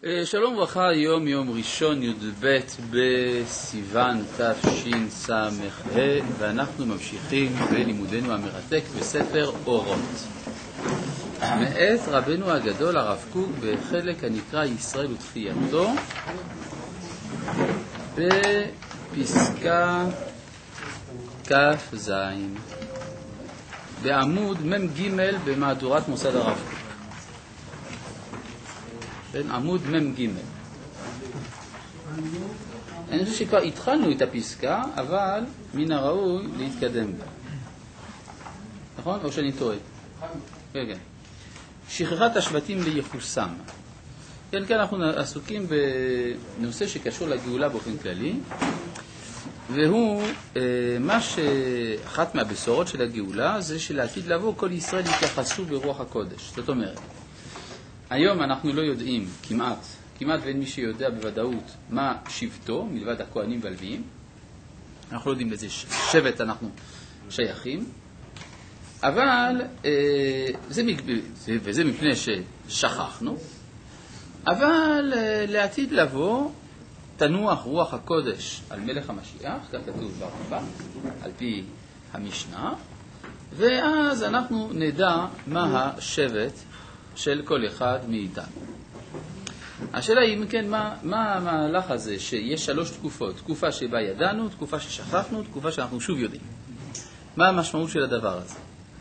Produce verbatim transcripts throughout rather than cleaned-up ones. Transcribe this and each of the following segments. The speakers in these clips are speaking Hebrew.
שלום וברכה, היום יום ראשון י"ב בסיוון תשס"ה, ואנחנו ממשיכים בלימודנו המרתק בספר אורות מאת רבנו הגדול הרב קוק בחלק הנקרא ישראל ותחייתו, בפסקה כ"ז בעמוד מ"ג במהדורת מוסד הרב קוק. עמוד מ"ג. אני חושב שכבר התחלנו את הפסקה, אבל מן הראוי להתקדם בה. נכון? או שאני טועה? כן, כן. שכחת השבטים ליחוסם. כן, כן, אנחנו עסוקים בנושא שקשור לגאולה באופן כללי, והוא מה שאחת מהבשורות של הגאולה זה שלעתיד לבוא כל ישראל יתייחסו ברוח הקודש. זאת אומרת, היום אנחנו לא יודעים כמעט, כמעט ואין מי שיודע בוודאות מה שבטו, מלבד הכהנים והלוויים. אנחנו לא יודעים לאיזה שבט אנחנו שייכים, אבל, זה, וזה מפני ששכחנו, אבל לעתיד לבוא תנוח רוח הקודש על מלך המשיח, כך כתוב ברמב"ם, על פי המשנה, ואז אנחנו נדע מה השבט של כל אחד מאיתנו. השאלה היא, אם כן, מה, מה המהלך הזה שיש שלוש תקופות? תקופה שבה ידענו, תקופה ששכחנו, תקופה שאנחנו שוב יודעים. מה המשמעות של הדבר הזה?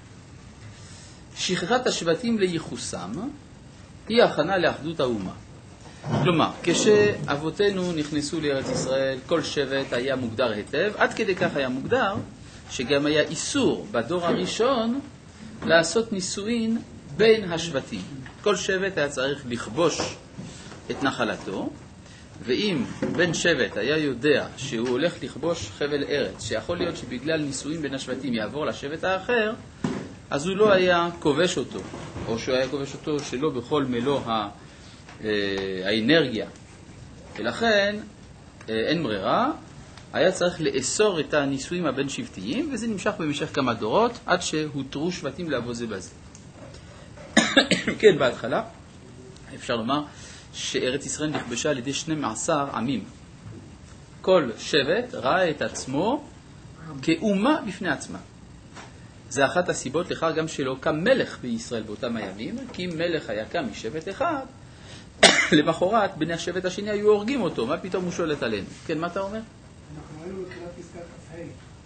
שכחת השבטים ליחוסם היא הכנה לאחדות האומה. כלומר, כשאבותינו נכנסו לארץ ישראל, כל שבט היה מוגדר היטב, עד כדי כך היה מוגדר, שגם היה איסור בדור הראשון לעשות נישואין בין השבטים. כל שבט היה צריך לכבוש את נחלתו, ואם בן שבט היה יודע שהוא הולך לכבוש חבל ארץ, שיכול להיות שבגלל נישואין בין השבטים יעבור לשבט האחר, אז הוא לא היה כובש אותו, או שהוא היה כובש אותו שלא בכל מלוא האנרגיה. ולכן אין ברירה, היה צריך לאסור את הנישואין הבין שבטיים, וזה נמשך במשך כמה דורות, עד שהותרו שבטים לעבוד זה בזה. כן, בהתחלה אפשר לומר שארץ ישראל נכבשה על ידי שנים עשר עמים. כל שבט ראה את עצמו כאומה בפני עצמה. זה אחת הסיבות לכך גם שלא קם מלך בישראל באותם הימים, כי אם מלך היה קם משבט אחד, למחרת בני השבט השני היו הורגים אותו. מה פתאום הוא שולט עלינו? כן, מה אתה אומר? אנחנו היינו בתחילת פסקה כ"ה.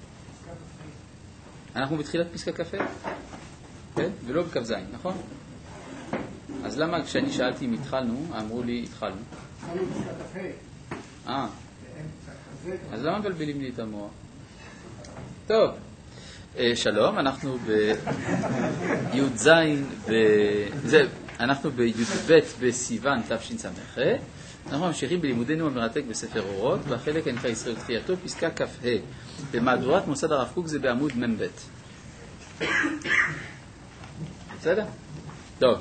אנחנו בתחילת פסקה כ"ה? כן? ולא בכ"ז, נכון? אז למה כשאני שאלתי אם התחלנו, אמרו לי התחלנו? התחלנו פסקה כ"ה. אה. אז למה מבלבלים לי את המוח? טוב. שלום, אנחנו בי"ז, אנחנו בי"ב בסיוון תשס"ה. אנחנו ממשיכים בלימודנו המרתק בספר אורות, והחלק הנקרא ישראל ותחייתו, פסקה כ"ה. במהדורת מוסד הרב קוק זה בעמוד מ"ב. בסדר? טוב.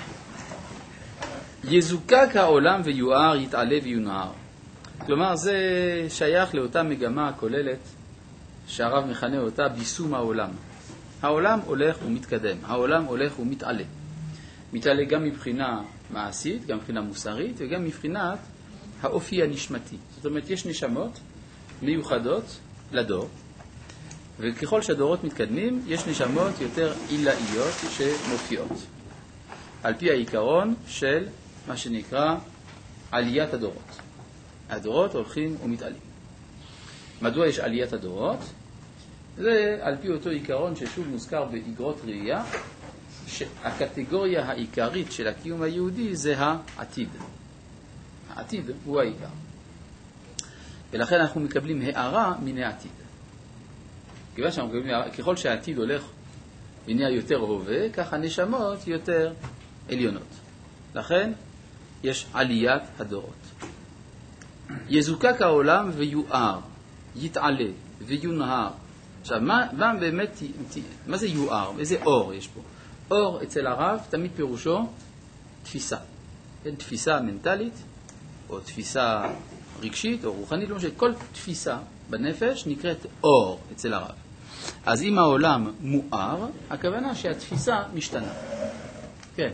יזוקק העולם ויואר, יתעלה ויונער. כלומר, זה שייך לאותה מגמה הכוללת שהרב מכנה אותה ביסום העולם. העולם הולך ומתקדם, העולם הולך ומתעלה. מתעלה גם מבחינה מעשית, גם מבחינה מוסרית, וגם מבחינת האופי הנשמתי. זאת אומרת, יש נשמות מיוחדות לדור, וככל שהדורות מתקדמים, יש נשמות יותר עילאיות שמופיעות. על פי העיקרון של מה שנקרא עליית הדורות. הדורות הולכים ומתעלים. מדוע יש עליית הדורות? זה על פי אותו עיקרון ששוב מוזכר באגרות ראייה, שהקטגוריה העיקרית של הקיום היהודי זה העתיד. העתיד הוא העיקר. ולכן אנחנו מקבלים הערה מן העתיד. כיוון שאנחנו מקבלים הערה, ככל שהעתיד הולך ונהיה יותר הווה, כך הנשמות יותר עליונות. לכן יש עליית הדורות. יזוקק העולם ויואר, יתעלה ויונהר. עכשיו, מה, מה באמת, מה זה יואר? איזה אור יש פה? אור אצל הרב תמיד פירושו תפיסה. כן, תפיסה מנטלית, או תפיסה רגשית, או רוחנית, לא משנה, כל תפיסה בנפש נקראת אור אצל הרב. אז אם העולם מואר, הכוונה שהתפיסה משתנה. כן. הרב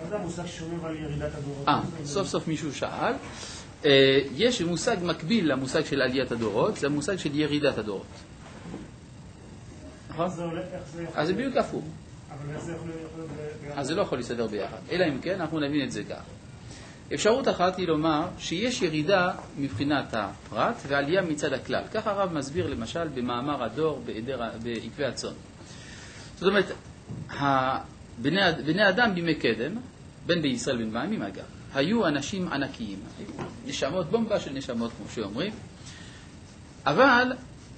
מה זה המושג שאומר על ירידת הדורות? אה, סוף סוף מישהו שאל. יש מושג מקביל למושג של עליית הדורות, זה המושג של ירידת הדורות. נכון? אז זה בדיוק הפוך. אבל איך זה יכול להיות ביחד? אז זה לא יכול להסתדר ביחד, אלא אם כן אנחנו נבין את זה כך. אפשרות אחת היא לומר שיש ירידה מבחינת הפרט ועלייה מצד הכלל. כך הרב מסביר למשל במאמר הדור בעקבי הצאן. זאת אומרת, בני, בני אדם בימי קדם, בין בישראל בין בעמים אגב, היו אנשים ענקיים, היו נשמות, בומבה של נשמות כמו שאומרים, אבל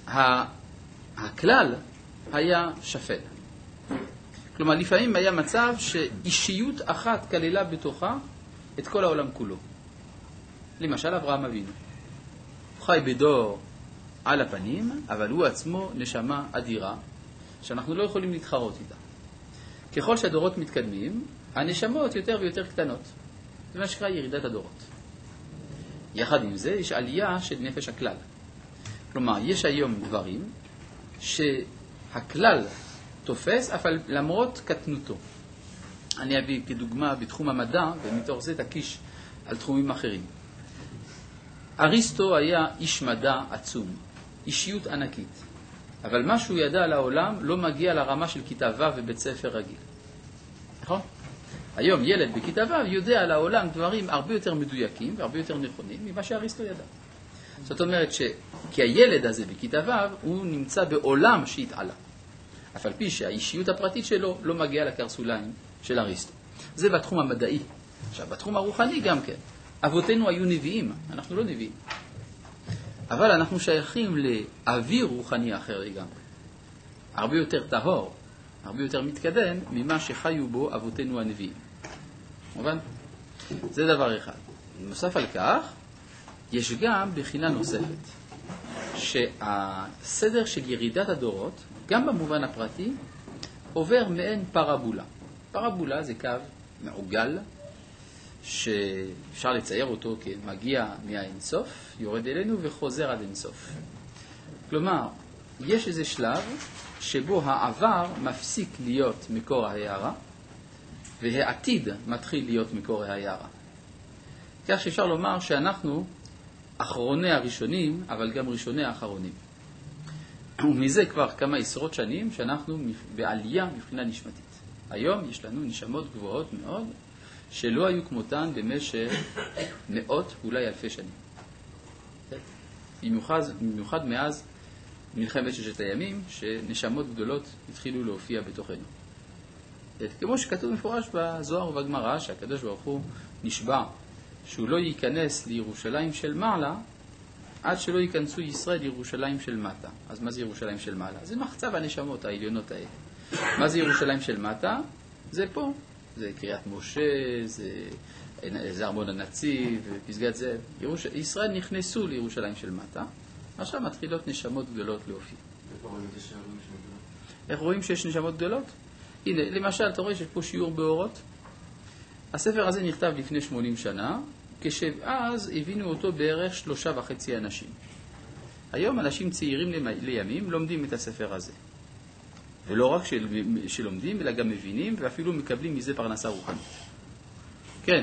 הכלל היה שפל. כלומר, לפעמים היה מצב שאישיות אחת כללה בתוכה את כל העולם כולו. למשל, אברהם אבינו. הוא חי בדור על הפנים, אבל הוא עצמו נשמה אדירה, שאנחנו לא יכולים להתחרות איתה. ככל שהדורות מתקדמים, הנשמות יותר ויותר קטנות. זה מה שקרה ירידת הדורות. יחד עם זה, יש עלייה של נפש הכלל. כלומר, יש היום דברים שהכלל תופס, אבל למרות קטנותו. אני אביא כדוגמה בתחום המדע, ומתוך זה תקיש על תחומים אחרים. אריסטו היה איש מדע עצום, אישיות ענקית. אבל מה שהוא ידע על העולם לא מגיע לרמה של כיתה ו' ובית ספר רגיל. נכון? היום ילד בכיתה ו' יודע על העולם דברים הרבה יותר מדויקים והרבה יותר נכונים ממה שאריסטו ידע. זאת אומרת שכי הילד הזה בכיתה ו' הוא נמצא בעולם שהתעלה. אף על פי שהאישיות הפרטית שלו לא מגיעה לקרסוליים של אריסטו. זה בתחום המדעי. עכשיו, בתחום הרוחני גם כן. אבותינו היו נביאים, אנחנו לא נביאים. אבל אנחנו שייכים לאוויר רוחני אחר לגמרי. הרבה יותר טהור, הרבה יותר מתקדם ממה שחיו בו אבותינו הנביאים. מובן? זה דבר אחד. נוסף על כך, יש גם בחינה נוספת, שהסדר של ירידת הדורות, גם במובן הפרטי, עובר מעין פרבולה. פרבולה זה קו מעוגל, שאפשר לצייר אותו כמגיע מהאינסוף, יורד אלינו וחוזר עד אינסוף. כלומר, יש איזה שלב שבו העבר מפסיק להיות מקור ההערה, והעתיד מתחיל להיות מקור ההערה. כך שאפשר לומר שאנחנו אחרוני הראשונים, אבל גם ראשוני האחרונים. ומזה כבר כמה עשרות שנים שאנחנו בעלייה מבחינה נשמתית. היום יש לנו נשמות גבוהות מאוד, שלא היו כמותן במשך מאות, אולי אלפי שנים. במיוחד, במיוחד מאז מלחמת ששת הימים, שנשמות גדולות התחילו להופיע בתוכנו. כמו שכתוב מפורש בזוהר ובגמרא, שהקדוש ברוך הוא נשבע שהוא לא ייכנס לירושלים של מעלה, עד שלא ייכנסו ישראל לירושלים של מטה. אז מה זה ירושלים של מעלה? זה מחצב הנשמות העליונות האלה. מה זה ירושלים של מטה? זה פה. זה קריית משה, זה, זה ארמון הנציב, פסגת זאב. ירוש... ישראל נכנסו לירושלים של מטה, עכשיו מתחילות נשמות גדולות להופיע. איך רואים שיש נשמות גדולות? הנה, למשל, אתה רואה שיש פה שיעור באורות. הספר הזה נכתב לפני שמונים שנה, כשאז הבינו אותו בערך שלושה וחצי אנשים. היום אנשים צעירים לימים לומדים את הספר הזה. ולא רק של, שלומדים, אלא גם מבינים, ואפילו מקבלים מזה פרנסה רוחנית. כן.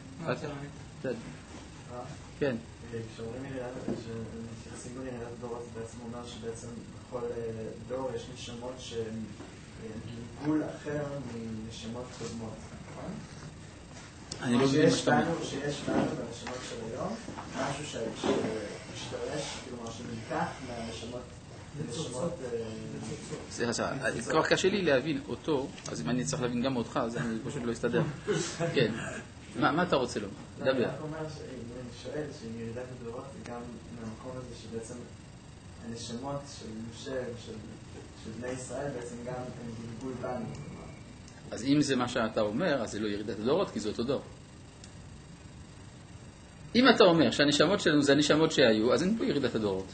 כן. כשאומרים שמתייחסים לירידת הדורות, זה בעצם אומר שבעצם בכל דור יש נשמות שהן גלגול אחר מנשמות קודמות, נכון? אני לא מבין מה שאתה אומר. שיש לנו בנשמות של היום, משהו שמשתרש, כלומר שנלקח מהנשמות סליחה, כבר קשה לי להבין אותו, אז אם אני צריך להבין גם אותך, אז אני פשוט לא אסתדר. כן. מה אתה רוצה לומר? דבר. אני רק אומר, אני שואל, שעם ירידת הדורות זה גם מהמקום הזה שבעצם הנשמות של משה ושל בני ישראל בעצם גם הם גלגול בנו. אז אם זה מה שאתה אומר, אז זה לא ירידת הדורות, כי זה אותו דור. אם אתה אומר שהנשמות שלנו זה הנשמות שהיו, אז אין פה ירידת הדורות.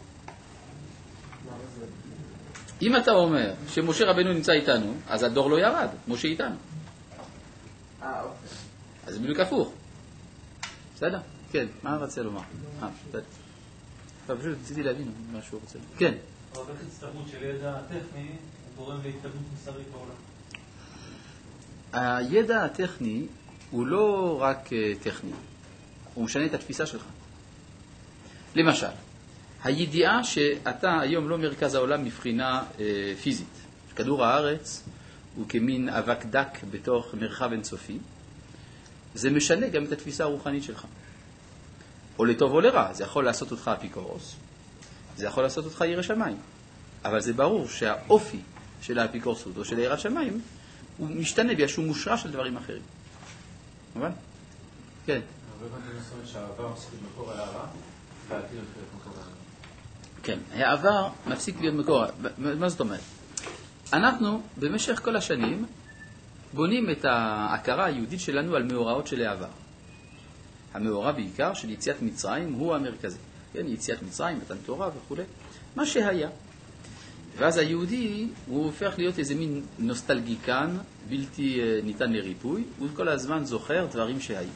אם אתה אומר שמשה רבנו נמצא איתנו, אז הדור לא ירד, משה איתנו. אה, אוקיי. אז זה בדיוק הפוך. בסדר? כן, מה רצה לומר? אה, בסדר. פשוט רציתי להבין מה שהוא רוצה לומר. כן. אבל איך הצטרפות של ידע הטכני גורם להתקדמות מוסרית בעולם? הידע הטכני הוא לא רק טכני, הוא משנה את התפיסה שלך. למשל, הידיעה שאתה היום לא מרכז העולם מבחינה אה, פיזית. כדור הארץ הוא כמין אבק דק בתוך מרחב אינסופי, זה משנה גם את התפיסה הרוחנית שלך. או לטוב או לרע, זה יכול לעשות אותך אפיקורוס, זה יכול לעשות אותך ירא שמיים. אבל זה ברור שהאופי של האפיקורסות או של יראת שמיים הוא משתנה בגלל שהוא מושרש של דברים אחרים. מובן? כן. הרבה פעמים מסוים שהעבר מפסיק להיות מקור הערה, והעתיד הולך להיות מקור הערה. כן, העבר מפסיק להיות מקור. מה זאת אומרת? אנחנו במשך כל השנים בונים את ההכרה היהודית שלנו על מאורעות של העבר. המאורע בעיקר של יציאת מצרים הוא המרכזי. כן, יציאת מצרים, מתן תורה וכו'. מה שהיה. ואז היהודי הוא הופך להיות איזה מין נוסטלגיקן בלתי ניתן לריפוי, הוא כל הזמן זוכר דברים שהיו.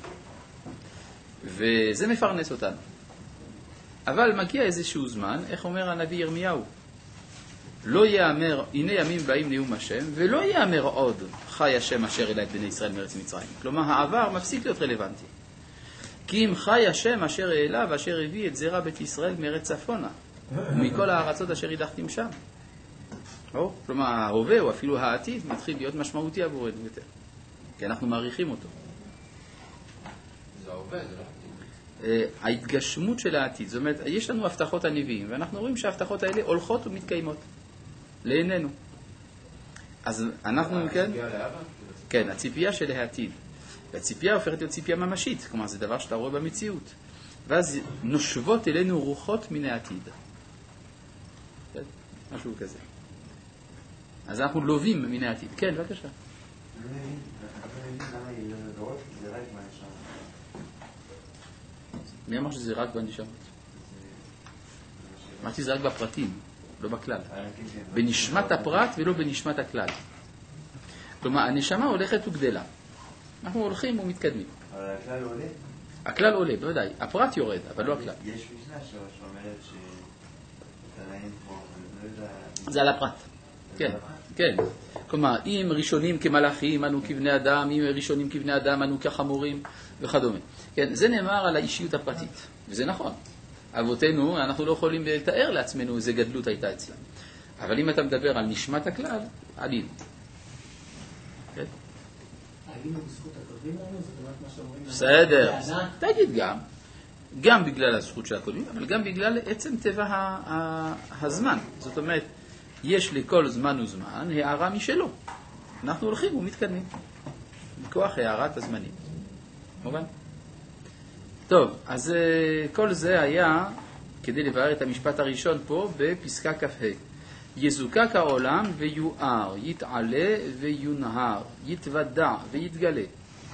וזה מפרנס אותנו. אבל מגיע איזשהו זמן, איך אומר הנביא ירמיהו? לא יאמר, הנה ימים באים נאום השם, ולא יאמר עוד חי השם אשר אלה את בני ישראל מארץ מצרים. כלומר, העבר מפסיק להיות רלוונטי. כי אם חי השם אשר אלה ואשר הביא את זרע בית ישראל מארץ צפונה, ומכל הארצות אשר הדחתם שם. או, כלומר, ההווה או אפילו העתיד מתחיל להיות משמעותי עבורנו יותר. כי אנחנו מעריכים אותו. זה ההווה, זה לא? ההתגשמות של העתיד, זאת אומרת, יש לנו הבטחות הנביאים, ואנחנו רואים שההבטחות האלה הולכות ומתקיימות לעינינו. אז אנחנו, כן? כן, הציפייה של העתיד. והציפייה הופכת להיות ציפייה ממשית, כלומר, זה דבר שאתה רואה במציאות. ואז נושבות אלינו רוחות מן העתיד. כן? משהו כזה. אז אנחנו לובים מן העתיד. כן, בבקשה. מי אמר שזה רק בנשמות? אמרתי שזה רק בפרטים, לא בכלל. בנשמת הפרט ולא בנשמת הכלל. כלומר, הנשמה הולכת וגדלה. אנחנו הולכים ומתקדמים. אבל הכלל עולה? הכלל עולה, בוודאי. הפרט יורד, אבל לא הכלל. יש משנה שאומרת שתנאים פה, אני לא יודע... זה על הפרט. כן, כן. כלומר, אם ראשונים כמלאכים, אנו כבני אדם, אם ראשונים כבני אדם, אנו כחמורים וכדומה. כן, זה נאמר על האישיות הפרטית, וזה נכון. אבותינו, אנחנו לא יכולים לתאר לעצמנו איזה גדלות הייתה אצלם. אבל אם אתה מדבר על נשמת הכלל, עלינו. כן? עלינו בזכות הקודמים לנו, זאת אומרת מה שאומרים... בסדר, תגיד גם. גם בגלל הזכות של הקודמים, אבל גם בגלל עצם טבע הזמן. זאת אומרת, יש לכל זמן וזמן הערה משלו. אנחנו הולכים ומתקדמים. מכוח הערת הזמנים. מובן? טוב, אז כל זה היה כדי לבאר את המשפט הראשון פה בפסקה כ"ה. יזוקק העולם ויואר, יתעלה ויונהר, יתוודע ויתגלה.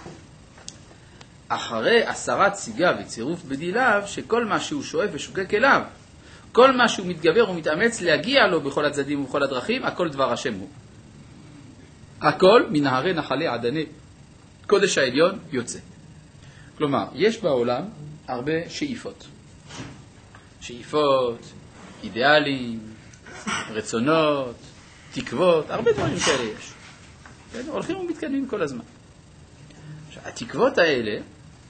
אחרי הסרת סיגה וצירוף בדיליו, שכל מה שהוא שואף ושוקק אליו, כל מה שהוא מתגבר ומתאמץ להגיע לו בכל הצדדים ובכל הדרכים, הכל דבר השם הוא. הכל מנהרי נחלי עדני קודש העליון יוצא. כלומר, יש בעולם הרבה שאיפות. שאיפות, אידיאלים, רצונות, תקוות, הרבה דברים כאלה יש. כן? הולכים ומתקדמים כל הזמן. עכשיו, התקוות האלה,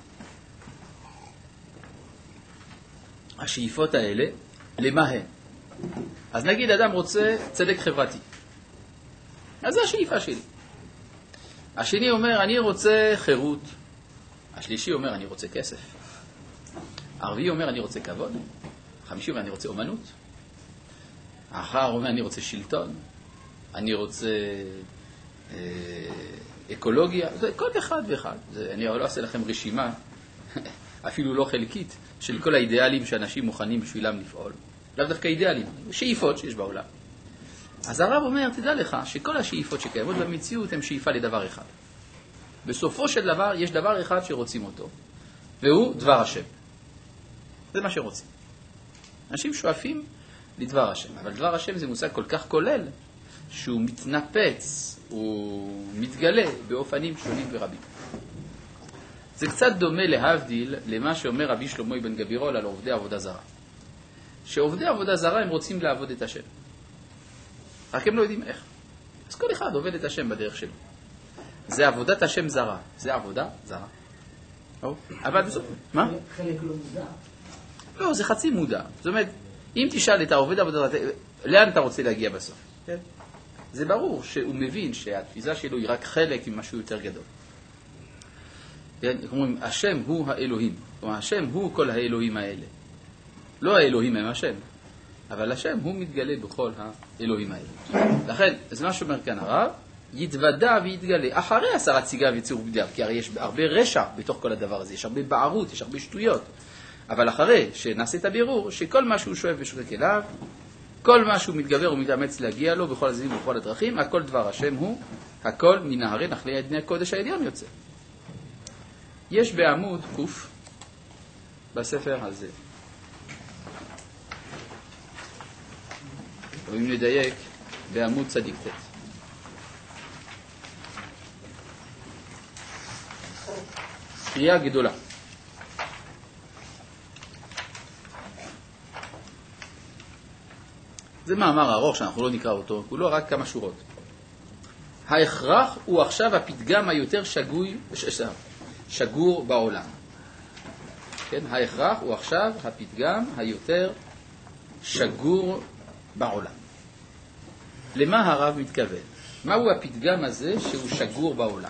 השאיפות האלה, למה הן? אז נגיד אדם רוצה צדק חברתי. אז זה השאיפה שלי. השני אומר, אני רוצה חירות. השלישי אומר, אני רוצה כסף. הרביעי אומר, אני רוצה כבוד. החמישי אומר, אני רוצה אומנות. האחר אומר, אני רוצה שלטון. אני רוצה אה, אקולוגיה. זה כל אחד ואחד. זה, אני לא אעשה לכם רשימה, אפילו לא חלקית, של כל האידיאלים שאנשים מוכנים בשבילם לפעול. לאו דווקא אידיאלים, שאיפות שיש בעולם. אז הרב אומר, תדע לך שכל השאיפות שקיימות במציאות הן שאיפה לדבר אחד. בסופו של דבר יש דבר אחד שרוצים אותו, והוא דבר השם. זה מה שרוצים. אנשים שואפים לדבר השם, אבל דבר השם זה מושג כל כך כולל, שהוא מתנפץ, הוא מתגלה באופנים שונים ורבים. זה קצת דומה להבדיל למה שאומר רבי שלמה בן גבירול על עובדי עבודה זרה. שעובדי עבודה זרה הם רוצים לעבוד את השם. רק הם לא יודעים איך. אז כל אחד עובד את השם בדרך שלו. זה עבודת השם זרה. זה עבודה זרה. אבל בסוף, מה? חלק לא מודע. לא, זה חצי מודע. זאת אומרת, אם תשאל את העובד עבודה, לאן אתה רוצה להגיע בסוף? כן? זה ברור שהוא מבין שהתפיסה שלו היא רק חלק ממשהו יותר גדול. כן? אומרים, השם הוא האלוהים. כלומר, השם הוא כל האלוהים האלה. לא האלוהים הם השם, אבל השם הוא מתגלה בכל האלוהים האלה. לכן, זה מה שאומר כאן הרב, יתוודע ויתגלה אחרי הסרת סיגה וצירוף בדיוק, כי הרי יש הרבה רשע בתוך כל הדבר הזה, יש הרבה בערות, יש הרבה שטויות. אבל אחרי שנעשה את הבירור, שכל מה שהוא שואף ושוקק אליו, כל מה שהוא מתגבר ומתאמץ להגיע לו בכל הזמנים ובכל הדרכים, הכל דבר השם הוא, הכל מנהרי נחלי עדני הקודש העליון יוצא. יש בעמוד קוף בספר הזה. ואם נדייק, בעמוד צדיק ת'. קריאה גדולה. זה מאמר ארוך שאנחנו לא נקרא אותו, כולו רק כמה שורות. ההכרח הוא עכשיו הפתגם היותר שגוי, שגור בעולם. כן? ההכרח הוא עכשיו הפתגם היותר שגור בעולם. למה הרב מתכוון? מהו הפתגם הזה שהוא שגור בעולם?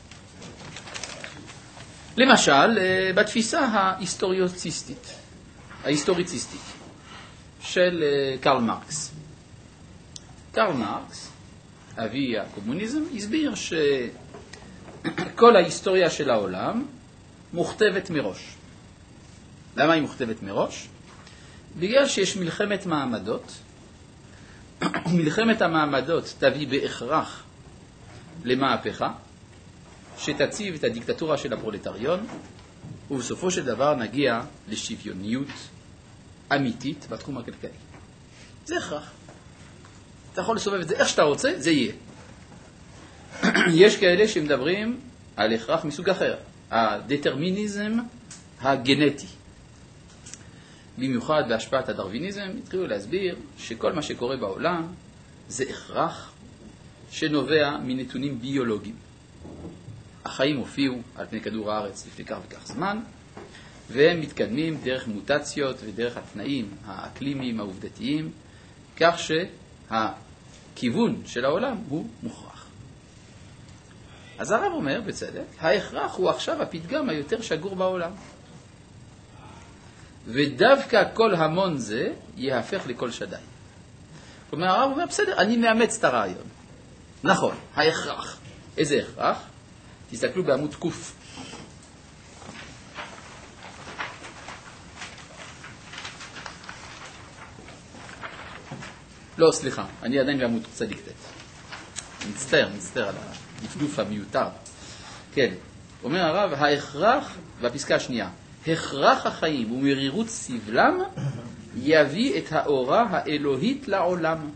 למשל, בתפיסה ההיסטוריוציסטית, ההיסטוריציסטית של קרל מרקס. קרל מרקס, אבי הקומוניזם, הסביר שכל ההיסטוריה של העולם מוכתבת מראש. למה היא מוכתבת מראש? בגלל שיש מלחמת מעמדות, ומלחמת המעמדות תביא בהכרח למהפכה, שתציב את הדיקטטורה של הפרולטריון, ובסופו של דבר נגיע לשוויוניות אמיתית בתחום הכלכלי. זה הכרח. אתה יכול לסובב את זה איך שאתה רוצה, זה יהיה. יש כאלה שמדברים על הכרח מסוג אחר, הדטרמיניזם הגנטי. במיוחד בהשפעת הדרוויניזם, התחילו להסביר שכל מה שקורה בעולם זה הכרח שנובע מנתונים ביולוגיים. החיים הופיעו על פני כדור הארץ לפני כך וכך זמן, והם מתקדמים דרך מוטציות ודרך התנאים האקלימיים העובדתיים, כך שהכיוון של העולם הוא מוכרח. אז הרב אומר בצדק, ההכרח הוא עכשיו הפתגם היותר שגור בעולם. ודווקא כל המון זה יהפך לכל שדי. כלומר, הרב אומר, בסדר, אני מאמץ את הרעיון. נכון, ההכרח. איזה הכרח? תסתכלו בעמוד קוף. לא, סליחה, אני עדיין בעמוד צדיק ת'. מצטער, מצטער על הדפדוף המיותר. כן, אומר הרב, ההכרח, בפסקה השנייה, הכרח החיים ומרירות סבלם יביא את האורה האלוהית לעולם.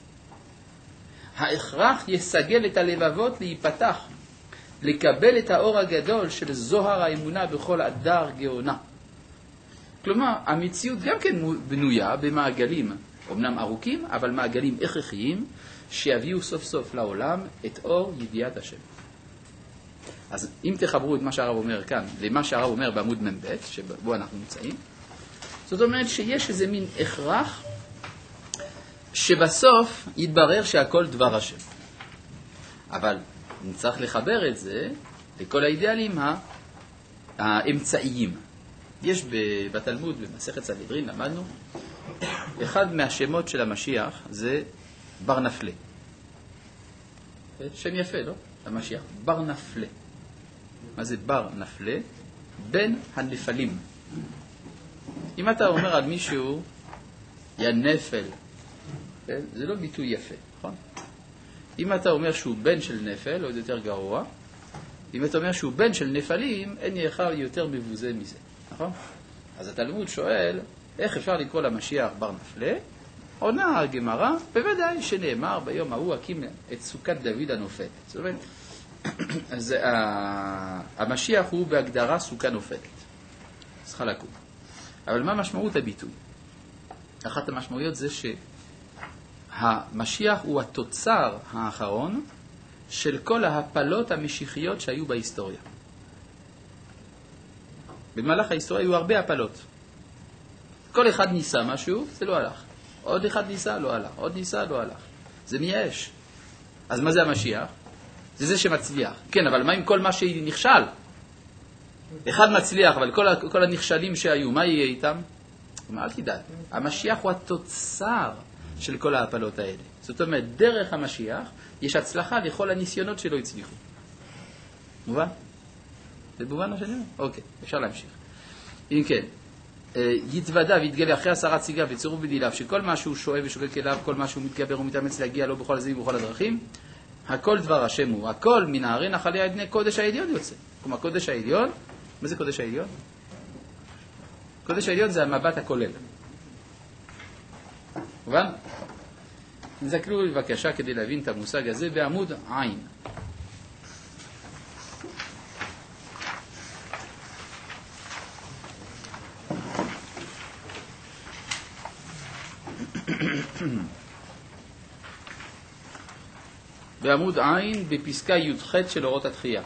ההכרח יסגל את הלבבות להיפתח, לקבל את האור הגדול של זוהר האמונה בכל הדר גאונה. כלומר, המציאות גם כן בנויה במעגלים, אמנם ארוכים, אבל מעגלים הכרחיים, שיביאו סוף סוף לעולם את אור ידיעת השם. אז אם תחברו את מה שהרב אומר כאן, למה שהרב אומר בעמוד מ"ב, שבו אנחנו נמצאים, זאת אומרת שיש איזה מין הכרח, שבסוף יתברר שהכל דבר השם. אבל נצטרך לחבר את זה לכל האידיאלים האמצעיים. יש בתלמוד, במסכת סנהדרין, למדנו, אחד מהשמות של המשיח זה בר נפלה. שם יפה, לא? המשיח, בר נפלה. מה זה בר נפלה? בן הנפלים. אם אתה אומר על מישהו, יא נפל, כן? זה לא ביטוי יפה, נכון? אם אתה אומר שהוא בן של נפל, עוד יותר גרוע. אם אתה אומר שהוא בן של נפלים, אין יחד יותר מבוזה מזה, נכון? אז התלמוד שואל, איך אפשר לקרוא למשיח בר נפלה? עונה הגמרא, בוודאי שנאמר ביום ההוא הקים את סוכת דוד הנופלת. זאת אומרת, אז המשיח הוא בהגדרה סוכה נופלת. צריכה לקום. אבל מה משמעות הביטוי? אחת המשמעויות זה שהמשיח הוא התוצר האחרון של כל ההפלות המשיחיות שהיו בהיסטוריה. במהלך ההיסטוריה היו הרבה הפלות. כל אחד ניסה משהו, זה לא הלך. עוד אחד ניסה, לא הלך. עוד ניסה, לא הלך. זה מייאש. אז מה זה המשיח? זה זה שמצליח. כן, אבל מה עם כל מה שנכשל? אחד מצליח, אבל כל, כל הנכשלים שהיו, מה יהיה איתם? מה, אל תדאג. המשיח הוא התוצר של כל ההפלות האלה. זאת אומרת, דרך המשיח יש הצלחה לכל הניסיונות שלא הצליחו. מובן? זה מובן מה שאני אומר? אוקיי, אפשר להמשיך. אם כן, יתוודע ויתגלה אחרי הסרת סיגה וצירוף בדיליו, שכל מה שהוא שואב ושוקק אליו, כל מה שהוא מתגבר ומתאמץ להגיע לו בכל הזים ובכל הדרכים, הכל דבר השם הוא, הכל מן הערי נחלי עדני קודש העליון יוצא. כלומר, קודש העליון, מה זה קודש העליון? קודש העליון זה המבט הכולל. מובן? נזכרו בבקשה כדי להבין את המושג הזה בעמוד עין. בעמוד עין בפסקה י"ח של אורות התחייה.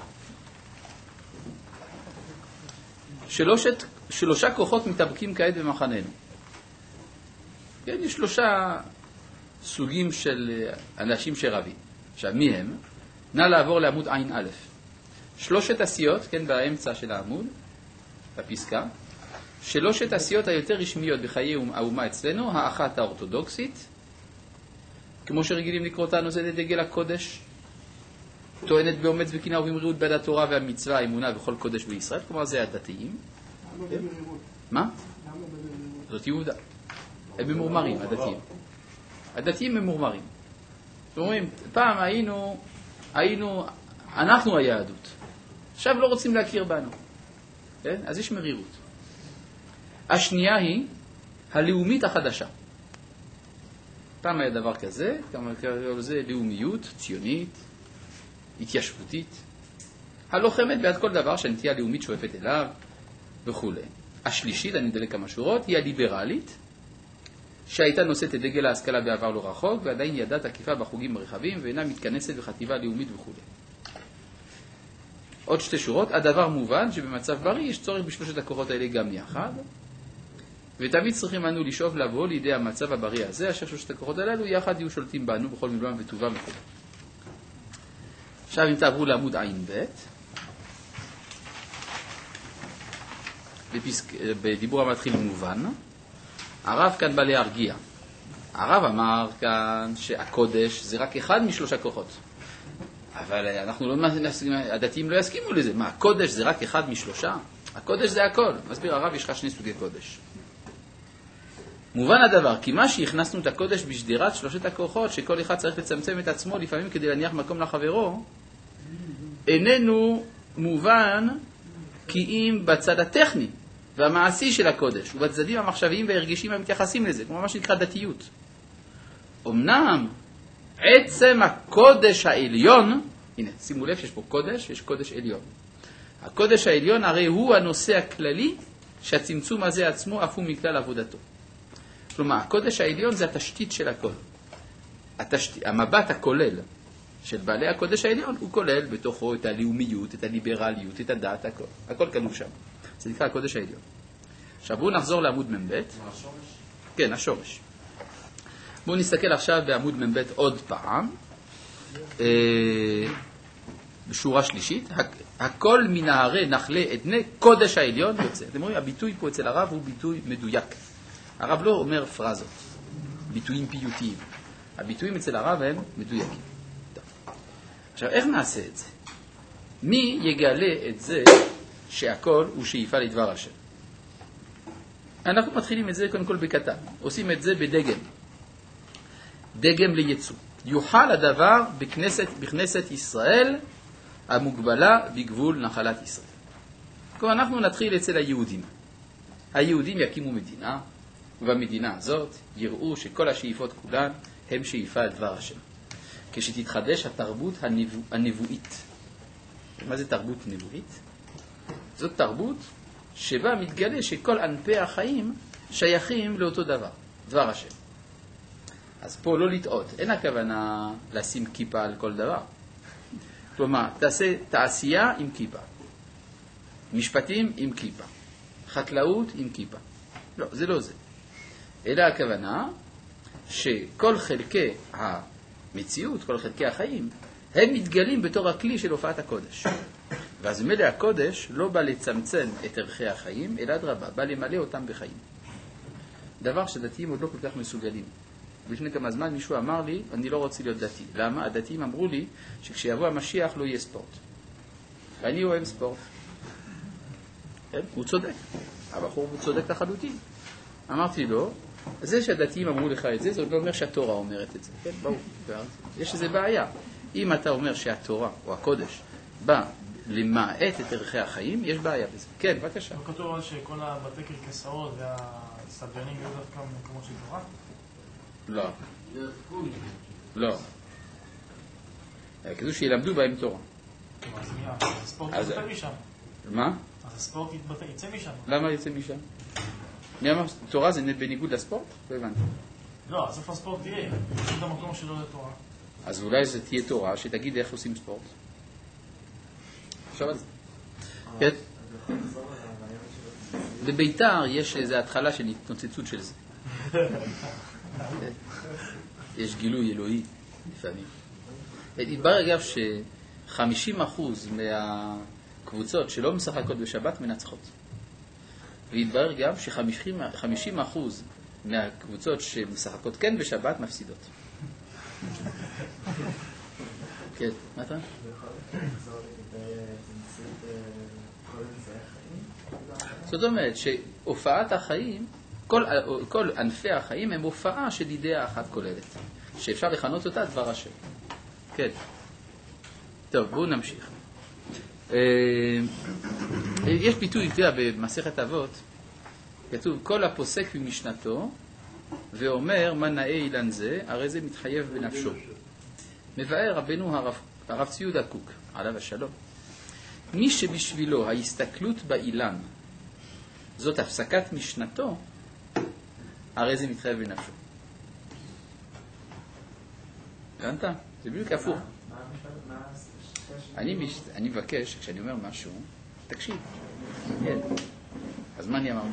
שלושת, שלושה כוחות מתאבקים כעת במחננו. כן, יש שלושה סוגים של אנשים שרבים. עכשיו, מי הם? נא לעבור לעמוד עין א'. שלושת עשיות, כן, באמצע של העמוד, בפסקה. שלושת עשיות היותר רשמיות בחיי האומה אצלנו, האחת האורתודוקסית, כמו שרגילים לקרוא אותה, נושאת דגל הקודש, טוענת באומץ וקנאה ובמרירות בעד התורה והמצווה, האמונה וכל קודש בישראל, כלומר זה הדתיים. מה? זאת יהודה. הם ממורמרים, הדתיים. הדתיים ממורמרים. זאת אומרת, פעם היינו, היינו, אנחנו היהדות. עכשיו לא רוצים להכיר בנו. כן? אז יש מרירות. השנייה היא הלאומית החדשה. פעם היה דבר כזה, כמה קראו לזה לאומיות, ציונית, התיישבותית, הלוחמת בעד כל דבר שהנטייה הלאומית שואפת אליו וכו'. השלישית, אני מדלק כמה שורות, היא הליברלית, שהייתה נושאת את דגל ההשכלה בעבר לא רחוק, ועדיין ידעה תקיפה בחוגים הרחבים, ואינה מתכנסת בחטיבה לאומית וכו'. עוד שתי שורות, הדבר מובן שבמצב בריא יש צורך בשלושת הכוחות האלה גם יחד, ותמיד צריכים אנו לשאוף לבוא לידי המצב הבריא הזה, אשר שלושת הכוחות הללו יחד יהיו שולטים בנו בכל מילואם וטובם וכו'. עכשיו אם תעברו לעמוד עין ב', בפסק... בדיבור המתחיל מובן, הרב כאן בא להרגיע. הרב אמר כאן שהקודש זה רק אחד משלושה כוחות. אבל אנחנו לא נסכים, הדתיים לא יסכימו לזה. מה, הקודש זה רק אחד משלושה? הקודש זה הכל. מסביר הרב, יש לך שני סוגי קודש. מובן הדבר, כי מה שהכנסנו את הקודש בשדירת שלושת הכוחות, שכל אחד צריך לצמצם את עצמו לפעמים כדי להניח מקום לחברו, איננו מובן כי אם בצד הטכני והמעשי של הקודש, ובצדדים המחשביים והרגישים המתייחסים לזה, כמו מה שנקרא דתיות. אמנם עצם הקודש העליון, הנה, שימו לב שיש פה קודש, יש קודש עליון. הקודש העליון הרי הוא הנושא הכללי שהצמצום הזה עצמו אף הוא מכלל עבודתו. כלומר, הקודש העליון זה התשתית של הכל. התשתית, המבט הכולל של בעלי הקודש העליון, הוא כולל בתוכו את הלאומיות, את הליברליות, את הדת, הכל. הכל כלול שם. זה נקרא הקודש העליון. עכשיו בואו נחזור לעמוד מב'. השורש? כן, השורש. בואו נסתכל עכשיו בעמוד מב' עוד פעם. בשורה שלישית. הכל מנהרי נחלי עדני קודש העליון יוצא. אתם רואים, הביטוי פה אצל הרב הוא ביטוי מדויק. הרב לא אומר פרזות, ביטויים פיוטיים. הביטויים אצל הרב הם מדויקים. עכשיו, איך נעשה את זה? מי יגלה את זה שהכל הוא שאיפה לדבר השם? אנחנו מתחילים את זה קודם כל בקטן. עושים את זה בדגם. דגם לייצוא. יוכל הדבר בכנסת, בכנסת ישראל המוגבלה בגבול נחלת ישראל. כלומר, אנחנו נתחיל אצל היהודים. היהודים יקימו מדינה, ובמדינה הזאת יראו שכל השאיפות כולן הם שאיפה לדבר השם. כשתתחדש התרבות הנבוא, הנבואית. מה זה תרבות נבואית? זאת תרבות שבה מתגלה שכל ענפי החיים שייכים לאותו דבר, דבר השם. אז פה לא לטעות, אין הכוונה לשים כיפה על כל דבר. כלומר, תעשה תעשייה עם כיפה, משפטים עם כיפה, חקלאות עם כיפה. לא, זה לא זה. אלא הכוונה שכל חלקי המציאות, כל חלקי החיים, הם מתגלים בתור הכלי של הופעת הקודש. ואז מלא הקודש לא בא לצמצם את ערכי החיים, אלא אדרבה, בא למלא אותם בחיים. דבר שדתיים עוד לא כל כך מסוגלים. לפני כמה זמן מישהו אמר לי, אני לא רוצה להיות דתי. למה? הדתיים אמרו לי שכשיבוא המשיח לא יהיה ספורט. ואני אוהב ספורט. כן? הוא צודק. הבחור הוא צודק לחלוטין. אמרתי לו, זה שהדתיים אמרו לך את זה, זה עוד לא אומר שהתורה אומרת את זה. כן? ברור. יש איזו בעיה. אם אתה אומר שהתורה או הקודש בא למעט את ערכי החיים, יש בעיה בזה. כן, בבקשה. לא כתוב שכל הבתי קרקסאות והסדיינים יהיו דווקא במקומות של תורה? לא. לא. כתוב שילמדו בהם תורה. אז מי? הספורט יתבטא משם. מה? אז הספורט יצא משם. למה יצא משם? מי אמר, תורה זה בניגוד לספורט? לא הבנתי. לא, אז איפה הספורט תהיה? פשוט המקום שלו לתורה. אז אולי זה תהיה תורה שתגיד איך עושים ספורט. עכשיו על זה. כן? בביתר יש איזו התחלה של התנוצצות של זה. יש גילוי אלוהי לפעמים. התברר אגב ש-חמישים אחוז מהקבוצות שלא משחקות בשבת מנצחות. והתברר גם ש-חמישים אחוז מהקבוצות שמשחקות כן בשבת מפסידות. כן, מה אתה? זאת אומרת שהופעת החיים, כל, כל ענפי החיים הם הופעה של אידאה אחת כוללת, שאפשר לכנות אותה דבר השם. כן. טוב, בואו נמשיך. יש ביטוי, תראה, במסכת אבות, כתוב, כל הפוסק ממשנתו, ואומר, מה נאה אילן זה, הרי זה מתחייב בנפשו. מבאר רבנו הרב, הרב ציודה קוק, עליו השלום. מי שבשבילו ההסתכלות באילן, זאת הפסקת משנתו, הרי זה מתחייב בנפשו. הבנת? זה בדיוק הפוך. אני מבקש, כשאני אומר משהו, תקשיב. כן. אז מה אני אמרתי?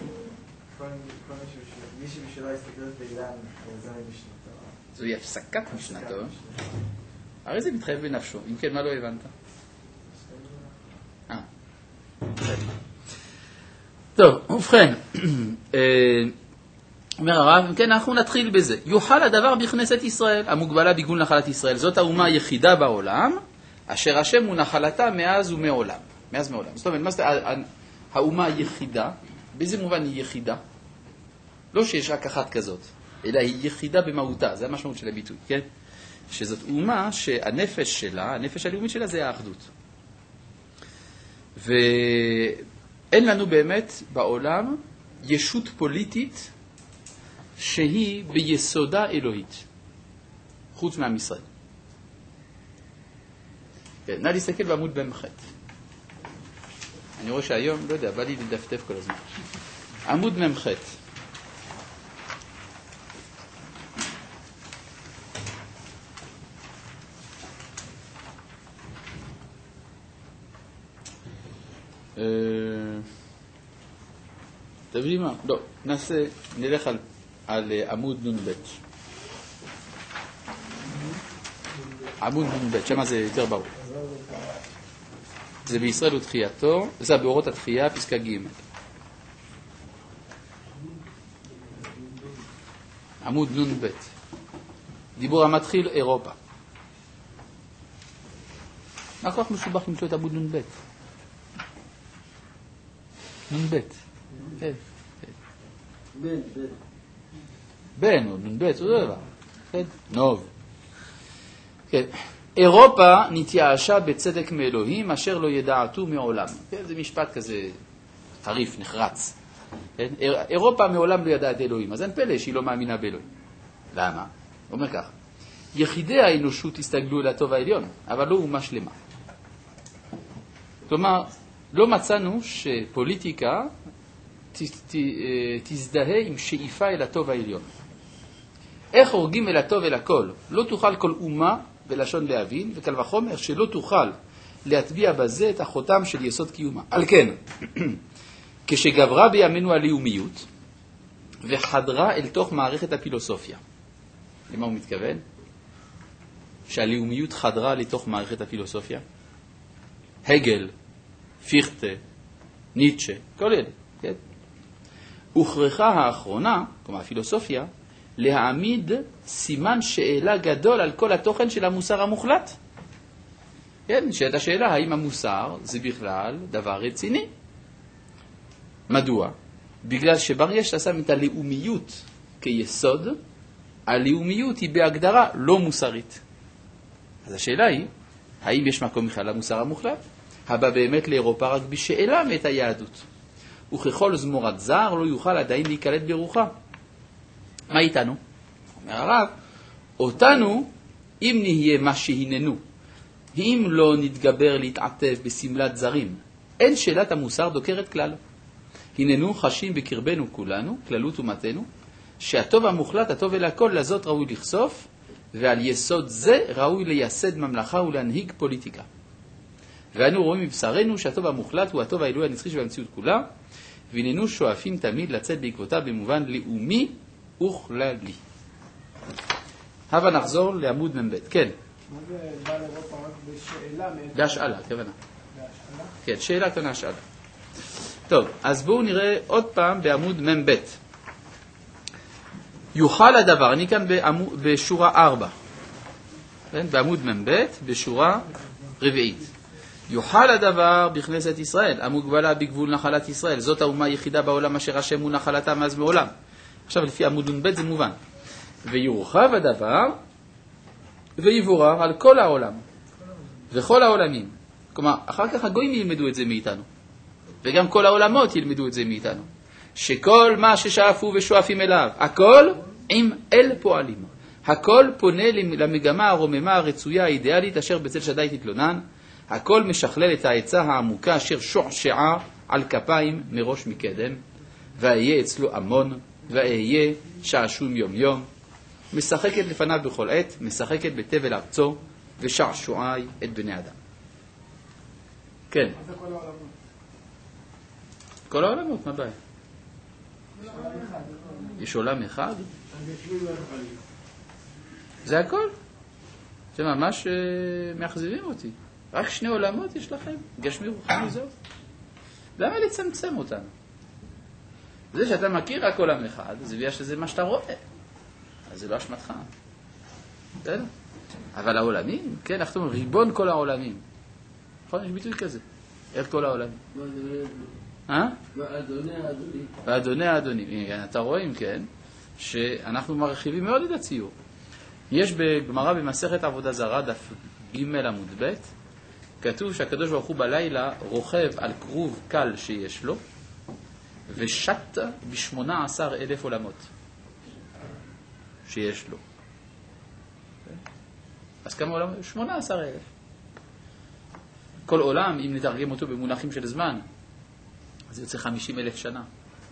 מי שבשבילו ההסתכלות באילן, זה משנתו. זוהי הפסקת משנתו, הרי זה מתחייב בנפשו. אם כן, מה לא הבנת? אה. טוב, ובכן, אומר הרב, כן, אנחנו נתחיל בזה. יוכל הדבר בכנסת ישראל, המוגבלה ביגון נחלת ישראל. זאת האומה היחידה בעולם, אשר השם הוא נחלתה מאז ומעולם. מאז מעולם. זאת אומרת, מה זה האומה היחידה? באיזה מובן היא יחידה? לא שיש רק אחת כזאת, אלא היא יחידה במהותה. זה המשמעות של הביטוי, כן? שזאת אומה שהנפש שלה, הנפש הלאומית שלה זה האחדות. ואין לנו באמת בעולם ישות פוליטית שהיא ביסודה אלוהית, חוץ מעם ישראל. כן, נא להסתכל בעמוד במחת. אני רואה שהיום, לא יודע, בא לי לדפדף כל הזמן. עמוד ממחת. תביא מה? לא, נעשה, נלך על, על עמוד נון ב'. עמוד נון ב', שמה זה יותר ברור. זה בישראל ותחייתו, זה באורות התחייה, פסקה ג'. עמוד נון ב'. דיבור המתחיל, אירופה. מה כל כך משובח למצוא את עמוד נון ב'? נון ב'. כן. בן, בן. בן, או נון ב', זה דבר. כן. נוב. כן. אירופה נתייאשה בצדק מאלוהים, אשר לא ידעתו מעולם. כן, זה משפט כזה חריף, נחרץ. כן? אירופה מעולם לא ידעה את אלוהים, אז אין פלא שהיא לא מאמינה באלוהים. למה? הוא אומר כך, יחידי האנושות הסתגלו אל הטוב העליון, אבל לא אומה שלמה. כלומר, לא מצאנו שפוליטיקה ת, ת, תזדהה עם שאיפה אל הטוב העליון. איך הורגים אל הטוב אל הכל? לא תוכל כל אומה בלשון להבין, וקל וחומר שלא תוכל להטביע בזה את החותם של יסוד קיומה. על כן, כשגברה בימינו הלאומיות וחדרה אל תוך מערכת הפילוסופיה. למה הוא מתכוון? שהלאומיות חדרה לתוך מערכת הפילוסופיה? הגל, פיכטה, ניטשה, כל אלה, כן? הוכרחה האחרונה, כלומר הפילוסופיה, להעמיד סימן שאלה גדול על כל התוכן של המוסר המוחלט. כן, שאלת השאלה, האם המוסר זה בכלל דבר רציני? מדוע? בגלל שברגע שאתה שם את הלאומיות כיסוד, הלאומיות היא בהגדרה לא מוסרית. אז השאלה היא, האם יש מקום בכלל למוסר המוחלט? הבא באמת לאירופה רק בשאלה מאת היהדות. וככל זמורת זר לא יוכל עדיין להיקלט ברוחה. מה איתנו? אומר הרב, אותנו אם נהיה מה שהיננו, אם לא נתגבר להתעטף בסמלת זרים, אין שאלת המוסר דוקרת כלל. הננו חשים בקרבנו כולנו, כללות ומתנו, שהטוב המוחלט, הטוב אל הכל, לזאת ראוי לחשוף, ועל יסוד זה ראוי לייסד ממלכה ולהנהיג פוליטיקה. ואנו רואים מבשרנו שהטוב המוחלט הוא הטוב האלוהי הנצחי שבמציאות כולה, והננו שואפים תמיד לצאת בעקבותיו במובן לאומי וכללי. הבה נחזור לעמוד מבית. כן. מה זה בא לאירופה רק בשאלה? בהשאלה, כוונה. בהשאלה? כן, שאלה כוונה השאלה. טוב, אז בואו נראה עוד פעם בעמוד מבית. יוכל הדבר, אני כאן בעמוד, בשורה ארבע. כן? בעמוד מבית, בשורה רביעית. יוכל הדבר בכנסת ישראל, המוגבלה בגבול נחלת ישראל. זאת האומה היחידה בעולם אשר השם הוא נחלתה מאז מעולם. עכשיו לפי עמוד מבית זה מובן. ויורחב הדבר ויבורר על כל העולם וכל העולמים. כלומר, אחר כך הגויים ילמדו את זה מאיתנו. וגם כל העולמות ילמדו את זה מאיתנו. שכל מה ששאפו ושואפים אליו, הכל עם אל פועלים. הכל פונה למגמה הרוממה הרצויה האידיאלית אשר בצל שדי תתלונן. הכל משכלל את העצה העמוקה אשר שועשעה על כפיים מראש מקדם. ואהיה אצלו המון, ואהיה שעשום יום יום. משחקת לפניו בכל עת, משחקת בתבל ארצו, ושעשועי את בני אדם. כן. מה זה כל העולמות? כל העולמות, מה בעיה? יש עולם אחד? זה הכל. זה ממש מאכזבים אותי. רק שני עולמות יש לכם, גשמי רוחני זהו. למה לצמצם אותנו? זה שאתה מכיר רק עולם אחד, זה בגלל שזה מה שאתה רואה. אז זה לא אשמתך. בסדר? אבל העולמים, כן, אנחנו אומרים, ריבון כל העולמים. נכון? יש ביטוי כזה. איך כל העולמים? אה? ואדוני האדוני. ואדוני האדוני. אתה רואה, אם כן, שאנחנו מרחיבים מאוד את הציור. יש בגמרא במסכת עבודה זרה, דף ג' עמוד ב', כתוב שהקדוש ברוך הוא בלילה רוכב על כרוב קל שיש לו, ושט בשמונה עשר אלף עולמות שיש לו. אז כמה עולמות? שמונה עשר אלף. כל עולם, אם נתרגם אותו במונחים של זמן, אז זה יוצא חמישים אלף שנה.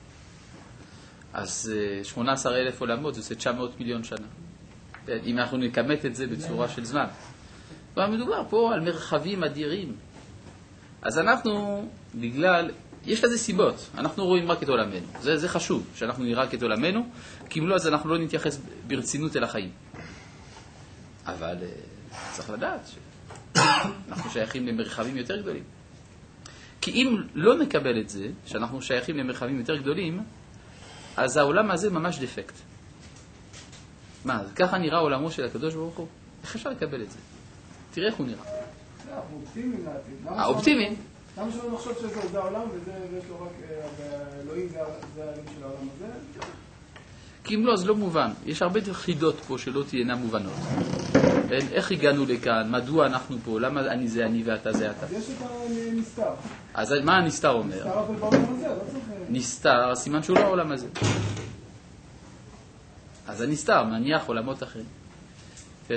אז שמונה עשר אלף עולמות, זה יוצא תשע מאות מיליון שנה. אם אנחנו נקמת את זה בצורה של זמן. ומדובר פה על מרחבים אדירים. אז אנחנו, בגלל, יש לזה סיבות. אנחנו רואים רק את עולמנו. זה, זה חשוב, שאנחנו נראה רק את עולמנו, כי אם לא, אז אנחנו לא נתייחס ברצינות אל החיים. אבל צריך לדעת שאנחנו שייכים למרחבים יותר גדולים. כי אם לא נקבל את זה, שאנחנו שייכים למרחבים יותר גדולים, אז העולם הזה ממש דפקט. מה, ככה נראה עולמו של הקדוש ברוך הוא? איך אפשר לקבל את זה? תראה איך הוא נראה. אנחנו אופטימיים לעתיד. האופטימיים? למה שלא נחשוב שזה העולם ויש לו רק אלוהים, זה האלים של העולם הזה? כי אם לא, אז לא מובן. יש הרבה חידות פה שלא תהיינה מובנות. איך הגענו לכאן? מדוע אנחנו פה? למה אני זה אני ואתה זה אתה? אז יש את הנסתר. אז מה הנסתר אומר? נסתר אבל בעולם הזה, לא צריך... נסתר, סימן שהוא לא העולם הזה. אז הנסתר מניח עולמות אחרים. כן?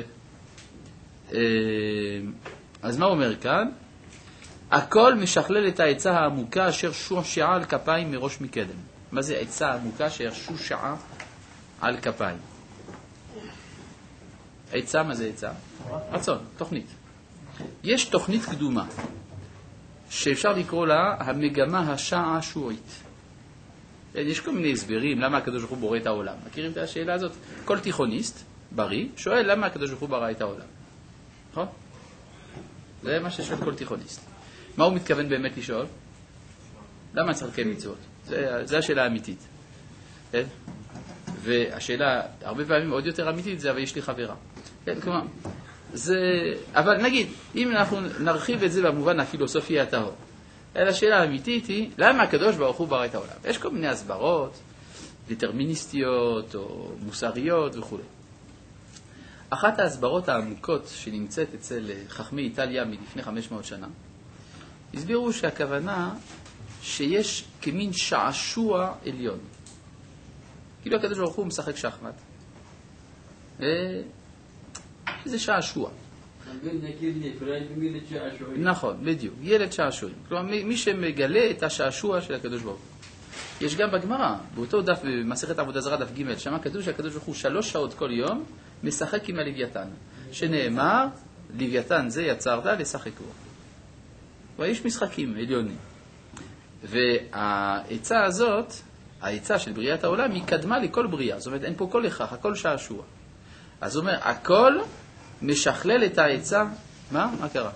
אז מה אומר כאן? הכל משכלל את העצה העמוקה אשר שועשעה על כפיים מראש מקדם. מה זה עצה עמוקה אשר שועשעה על כפיים? עצה, מה זה עצה? רצון, תוכנית. יש תוכנית קדומה, שאפשר לקרוא לה המגמה השעשועית. יש כל מיני הסברים למה הקדוש ברוך הוא בורא את העולם. מכירים את השאלה הזאת? כל תיכוניסט בריא שואל למה הקדוש ברוך הוא ברא את העולם. נכון? זה מה ששואל כל תיכוניסט. מה הוא מתכוון באמת לשאול? למה צריך לקיים מצוות? זה, זה השאלה האמיתית. כן? והשאלה הרבה פעמים עוד יותר אמיתית זה אבל יש לי חברה. כן? כלומר, זה... אבל נגיד, אם אנחנו נרחיב את זה במובן הפילוסופי הטהור, השאלה האמיתית היא, למה הקדוש ברוך הוא ברא את העולם? יש כל מיני הסברות, דטרמיניסטיות או מוסריות וכו'. אחת ההסברות העמוקות שנמצאת אצל חכמי איטליה מלפני חמש מאות שנה, הסבירו שהכוונה שיש כמין שעשוע עליון. כאילו הקדוש ברוך הוא משחק שחמט. זה שעשוע. נכון, בדיוק, ילד שעשועים. כלומר, מי שמגלה את השעשוע של הקדוש ברוך הוא. יש גם בגמרא, באותו דף במסכת עבודה זרה דף ג', שמה כתוב שהקדוש ברוך הוא שלוש שעות כל יום משחק עם הלוויתן, שנאמר, לוויתן זה יצרת לשחקו. ויש משחקים עליונים. והעצה הזאת, העצה של בריאת העולם, היא קדמה לכל בריאה. זאת אומרת, אין פה כל הכרח, הכל שעשוע. אז הוא אומר, הכל משכלל את העצה. מה? מה קרה?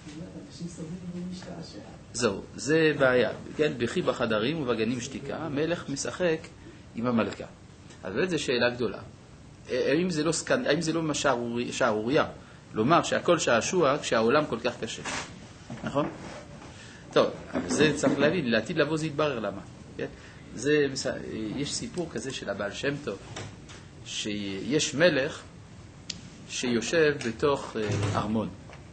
זהו, זה בעיה. כן, בכי בחדרים ובגנים שתיקה, המלך משחק עם המלכה. אז באמת זו שאלה גדולה. האם זה לא סקנ... האם זה לא שערוריה? לומר שהכל שעשוע כשהעולם כל כך קשה. נכון? טוב, אבל זה צריך להבין, לעתיד לבוא זה יתברר למה. כן? זה, יש סיפור כזה של הבעל שם טוב, שיש מלך שיושב בתוך ארמון.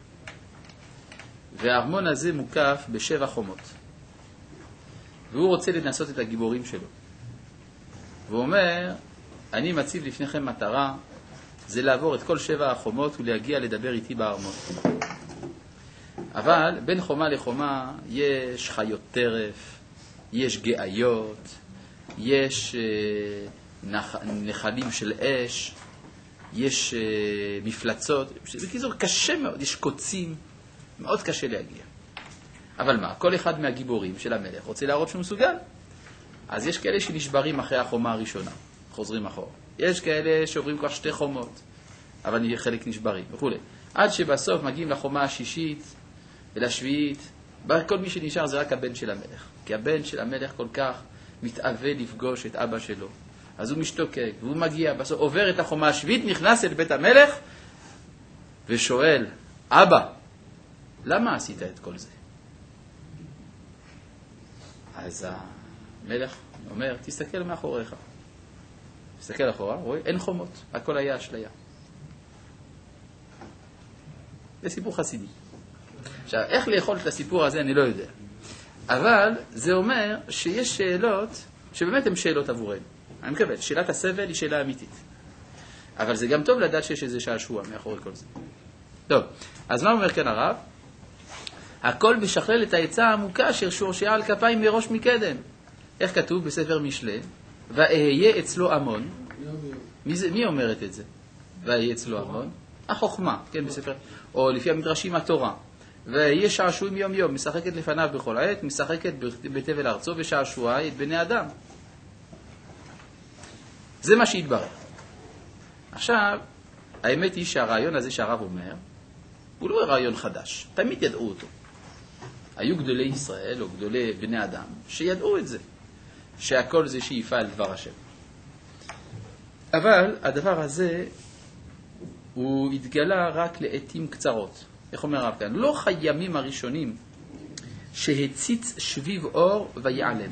והארמון הזה מוקף בשבע חומות. והוא רוצה לנסות את הגיבורים שלו. והוא אומר, אני מציב לפניכם מטרה, זה לעבור את כל שבע החומות ולהגיע לדבר איתי בארמון. אבל בין חומה לחומה יש חיות טרף, יש גאיות, יש נח... נחלים של אש, יש מפלצות, בקיצור קשה מאוד, יש קוצים, מאוד קשה להגיע. אבל מה, כל אחד מהגיבורים של המלך רוצה להראות שהוא מסוגל. אז יש כאלה שנשברים אחרי החומה הראשונה, חוזרים אחורה. יש כאלה שעוברים כבר שתי חומות, אבל חלק נשברים וכו'. עד שבסוף מגיעים לחומה השישית ולשביעית, כל מי שנשאר זה רק הבן של המלך. כי הבן של המלך כל כך מתאווה לפגוש את אבא שלו. אז הוא משתוקק, והוא מגיע, בסוף עובר את החומה השביעית, נכנס אל בית המלך, ושואל, אבא, למה עשית את כל זה? אז המלך אומר, תסתכל מאחוריך. תסתכל אחורה, רואה, אין חומות, הכל היה אשליה. זה סיפור חסידי. עכשיו, איך לאכול את הסיפור הזה אני לא יודע. אבל זה אומר שיש שאלות שבאמת הן שאלות עבורנו. אני מקבל, שאלת הסבל היא שאלה אמיתית. אבל זה גם טוב לדעת שיש איזה שעשוע מאחורי כל זה. טוב, אז מה אומר כאן הרב? הכל משכלל את העצה העמוקה אשר שורשיה על כפיים מראש מקדם. איך כתוב בספר משלי? ואהיה אצלו המון. מי, זה, מי אומרת את זה? ואהיה אצלו המון? החוכמה, כן, בספר. או לפי המדרשים התורה. ואהיה שעשועים יום יום, משחקת לפניו בכל העת, משחקת בתבל ארצו ושעשוע את בני אדם. זה מה שהתברר. עכשיו, האמת היא שהרעיון הזה שהרב אומר, הוא לא רעיון חדש. תמיד ידעו אותו. היו גדולי ישראל או גדולי בני אדם שידעו את זה. שהכל זה שאיפה על דבר השם. אבל הדבר הזה הוא התגלה רק לעתים קצרות. איך אומר הרב כאן? לא חיימים הראשונים שהציץ שביב אור ויעלם.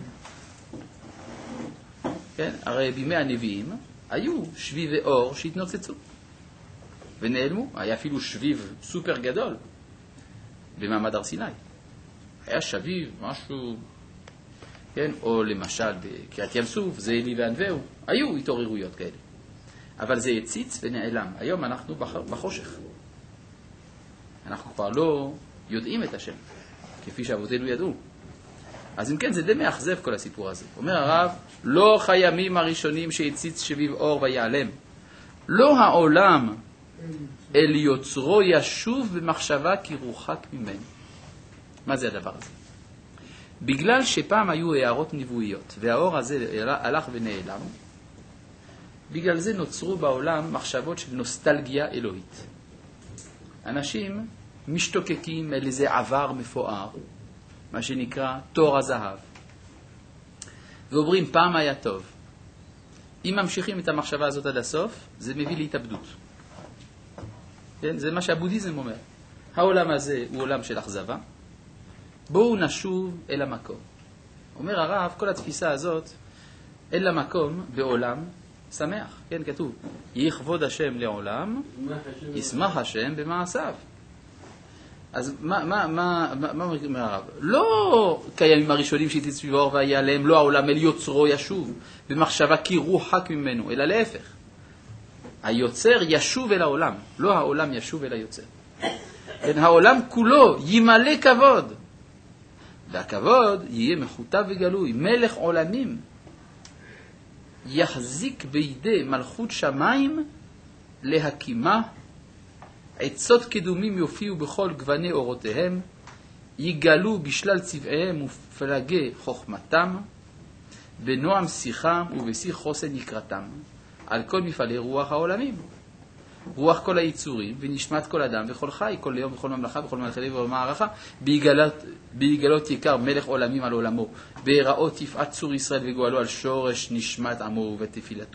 כן? הרי בימי הנביאים היו שביבי אור שהתנוצצו ונעלמו. היה אפילו שביב סופר גדול במעמד הר סיני. היה שביב, משהו, כן? או למשל בקריאת ים סוף, זה אלי וענווהו. היו התעוררויות כאלה. אבל זה הציץ ונעלם. היום אנחנו בחושך. אנחנו כבר לא יודעים את השם, כפי שאבותינו ידעו. אז אם כן, זה די מאכזב כל הסיפור הזה. אומר הרב, לא חיימים הראשונים שהציץ שביב אור ויעלם. לא העולם אל יוצרו ישוב במחשבה כי רוחק ממנו. מה זה הדבר הזה? בגלל שפעם היו הערות נבואיות, והאור הזה הלך ונעלם, בגלל זה נוצרו בעולם מחשבות של נוסטלגיה אלוהית. אנשים משתוקקים אל איזה עבר מפואר, מה שנקרא תור הזהב. ואומרים, פעם היה טוב. אם ממשיכים את המחשבה הזאת עד הסוף, זה מביא להתאבדות. כן? זה מה שהבודהיזם אומר. העולם הזה הוא עולם של אכזבה. בואו נשוב אל המקום. אומר הרב, כל התפיסה הזאת, אל המקום בעולם שמח. כן, כתוב, יכבוד השם לעולם, ישמח השם במעשיו. אז מה, מה, מה, מה, מה אומר הרב? לא כימים הראשונים שהתייצבו באור והיה להם, לא העולם אל יוצרו ישוב, במחשבה כי רוחק ממנו, אלא להפך. היוצר ישוב אל העולם, לא העולם ישוב אל היוצר. כן, העולם כולו ימלא כבוד, והכבוד יהיה מחוטב וגלוי, מלך עולמים, יחזיק בידי מלכות שמיים להקימה, עצות קדומים יופיעו בכל גווני אורותיהם, יגלו בשלל צבעיהם ופלגי חוכמתם, בנועם שיחם ובשיח חוסן יקרתם, על כל מפעלי רוח העולמים. רוח כל היצורים ונשמת כל אדם וכל חי, כל יום וכל ממלכה וכל מלכי ומערכה, ביגלות, ביגלות יקר מלך עולמים על עולמו, בהיראות יפעת צור ישראל וגואלו על שורש נשמת עמו ובתפילתו.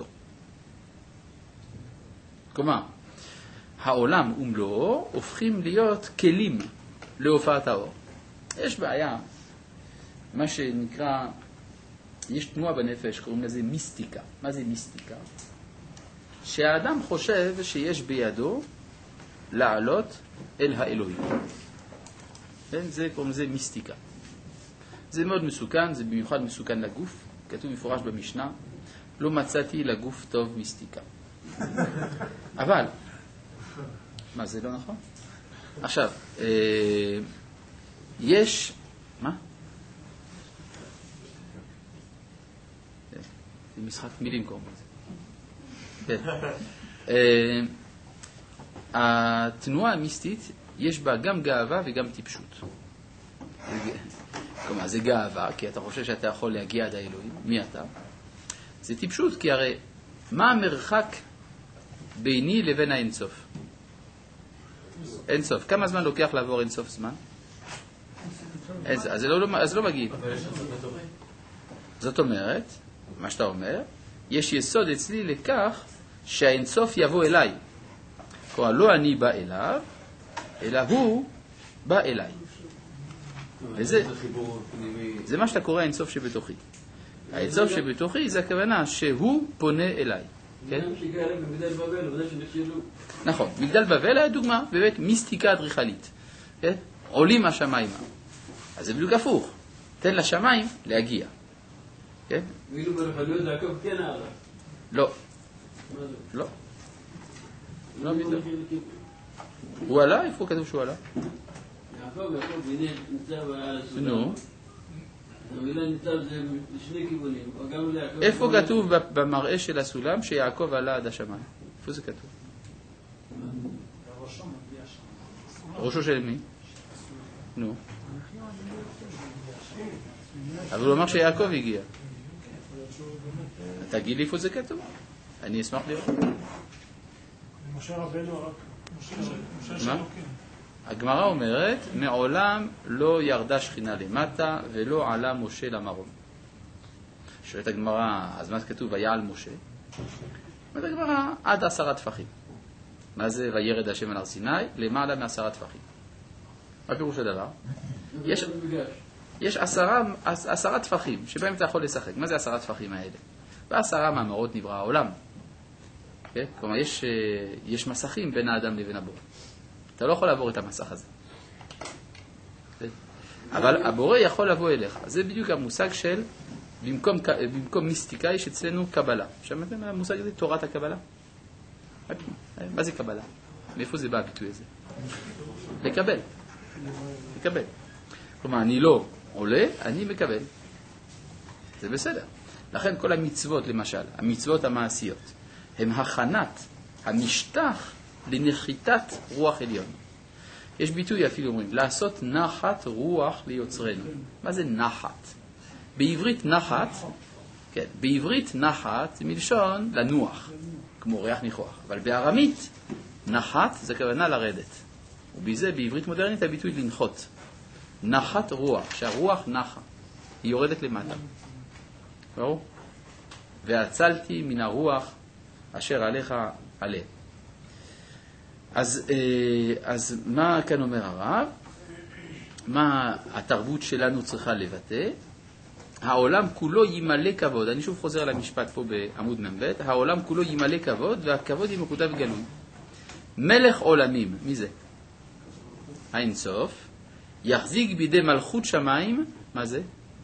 כלומר, העולם ומלואו הופכים להיות כלים להופעת האור. יש בעיה, מה שנקרא, יש תנועה בנפש, קוראים לזה מיסטיקה. מה זה מיסטיקה? שהאדם חושב שיש בידו לעלות אל האלוהים. כן? זה קוראים לזה מיסטיקה. זה מאוד מסוכן, זה במיוחד מסוכן לגוף. כתוב מפורש במשנה, לא מצאתי לגוף טוב מיסטיקה. אבל, מה זה לא נכון? עכשיו, אה, יש, מה? זה משחק מילים קוראים לזה. התנועה המיסטית יש בה גם גאווה וגם טיפשות. כלומר, זה גאווה, כי אתה חושב שאתה יכול להגיע עד האלוהים. מי אתה? זה טיפשות, כי הרי מה המרחק ביני לבין האינסוף? אינסוף. כמה זמן לוקח לעבור אינסוף זמן? אז לא מגיעים. זאת אומרת, מה שאתה אומר, יש יסוד אצלי לכך שהאינסוף יבוא אליי. כלומר, לא אני בא אליו, אלא הוא בא אליי. וזה זה מה שאתה קורא האינסוף שבתוכי. האינסוף שבתוכי זה הכוונה שהוא פונה אליי. כן? נכון, מגדל בבל היה דוגמה, באמת מיסטיקה אדריכלית. כן? עולים השמיים. אז זה בדיוק הפוך. תן לשמיים להגיע. כן? ואילו ברוחניות יעקב כן עלה. לא. לא. לא בדיוק. הוא עלה? איפה כתוב שהוא עלה? יעקב, יעקב, הנה ניצב על הסולם. נו. המילה ניצב זה לשני כיוונים. איפה כתוב במראה של הסולם שיעקב עלה עד השמיים? איפה זה כתוב? ראשו של מי? נו. אבל הוא אמר שיעקב הגיע. תגיד לי איפה זה כתוב. אני אשמח לראות. משה רבנו רק... מה? הגמרא אומרת, מעולם לא ירדה שכינה למטה ולא עלה משה למרום. שואלת הגמרא, אז מה כתוב? ויעל משה. אומרת הגמרא, עד עשרה טפחים. מה זה וירד השם על הר סיני? למעלה מעשרה טפחים. מה פירוש הדבר? יש, יש עשרה, עשרה טפחים שבהם אתה יכול לשחק. מה זה עשרה טפחים האלה? בעשרה מאמרות נברא העולם. כן? כלומר, יש, יש מסכים בין האדם לבין הבורא. אתה לא יכול לעבור את המסך הזה. כן? אבל הבורא יכול לבוא אליך. זה בדיוק המושג של, במקום, במקום מיסטיקה יש אצלנו קבלה. שמעתם על המושג הזה? תורת הקבלה? מה זה קבלה? מאיפה זה בא הביטוי הזה? לקבל. לקבל. כלומר, אני לא עולה, אני מקבל. זה בסדר. לכן כל המצוות, למשל, המצוות המעשיות, הם הכנת המשטח לנחיתת רוח עליון. יש ביטוי אפילו אומרים, לעשות נחת רוח ליוצרנו. מה זה נחת? בעברית נחת, כן, בעברית נחת מלשון לנוח, כמו ריח ניחוח. אבל בארמית נחת זה כוונה לרדת. ובזה בעברית מודרנית הביטוי לנחות. נחת רוח, שהרוח נחה, היא יורדת למטה. ברור? והצלתי מן הרוח אשר עליך עלה. אז, אז מה כאן אומר הרב? מה התרבות שלנו צריכה לבטא? העולם כולו ימלא כבוד. אני שוב חוזר על המשפט פה בעמוד מ"ב. העולם כולו ימלא כבוד, והכבוד היא מקודש וגלוי. מלך עולמים, מי זה? אין סוף. יחזיק בידי מלכות שמיים, מה זה?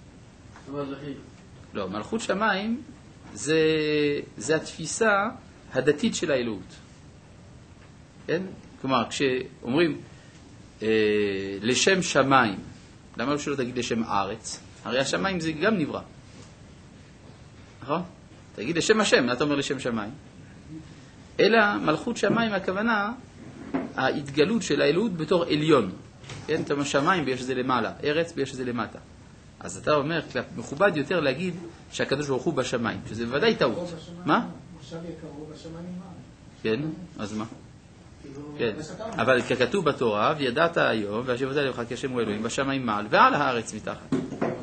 לא, מלכות שמיים זה, זה התפיסה הדתית של האלוהות. כן? כלומר, כשאומרים אה, לשם שמיים, למה לא שלא תגיד לשם ארץ? הרי השמיים זה גם נברא. נכון? תגיד לשם השם, אתה אומר לשם שמיים. אלא מלכות שמיים הכוונה, ההתגלות של האלוהות בתור עליון. כן? אתה אומר שמיים ויש זה למעלה, ארץ ויש זה למטה. אז אתה אומר, מכובד יותר להגיד שהקדוש ברוך הוא בשמיים, שזה בוודאי טעות. מה? עכשיו יקראו בשמיים מה? כן, אז מה? כן, אבל ככתוב בתורה, וידעת היום, והשבת עליך כשם הוא אלוהים, בשמיים מעל, ועל הארץ מתחת.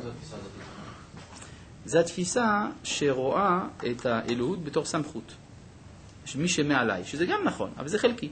זו התפיסה שרואה את האלוהות בתור סמכות. מי שמעליי, שזה גם נכון, אבל זה חלקי.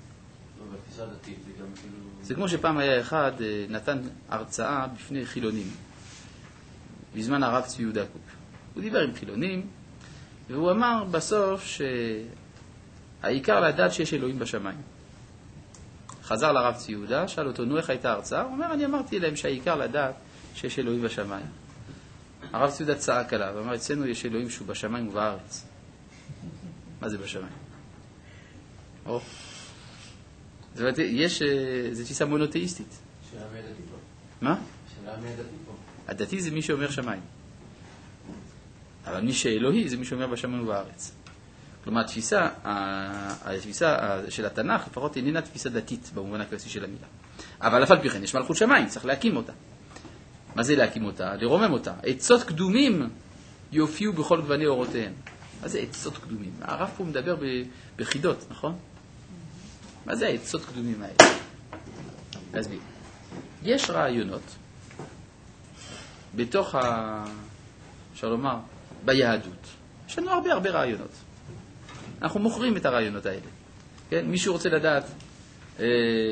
זה כמו שפעם היה אחד, נתן הרצאה בפני חילונים, בזמן הרב צבי יהודה קוק. הוא דיבר עם חילונים, והוא אמר בסוף שהעיקר לדעת שיש אלוהים בשמיים. חזר לרב צבי יהודה, שאל אותו, נו איך הייתה הרצאה? הוא אומר, אני אמרתי להם שהעיקר לדעת שיש אלוהים בשמיים. הרב צבי יהודה צעק עליו, אמר, אצלנו יש אלוהים שהוא בשמיים ובארץ. מה זה בשמיים? או. זאת אומרת, יש, זה תפיסה מונותאיסטית. שאלה מי הדתי פה. מה? שאלה מי הדתי פה. הדתי זה מי שאומר שמיים. אבל מי שאלוהי זה מי שאומר בשמיים ובארץ. כלומר, התפיסה, התפיסה של התנ"ך, לפחות איננה תפיסה דתית במובן הקלאסי של המילה. אבל אף על פי כן, יש מלכות שמיים, צריך להקים אותה. מה זה להקים אותה? לרומם אותה. עצות קדומים יופיעו בכל גווני אורותיהם. מה זה עצות קדומים? הרב פה מדבר בחידות, נכון? מה זה העצות קדומים האלה? להסביר. יש רעיונות בתוך ה... אפשר לומר, ביהדות. יש לנו הרבה הרבה רעיונות. אנחנו מוכרים את הרעיונות האלה. כן? מישהו רוצה לדעת אה,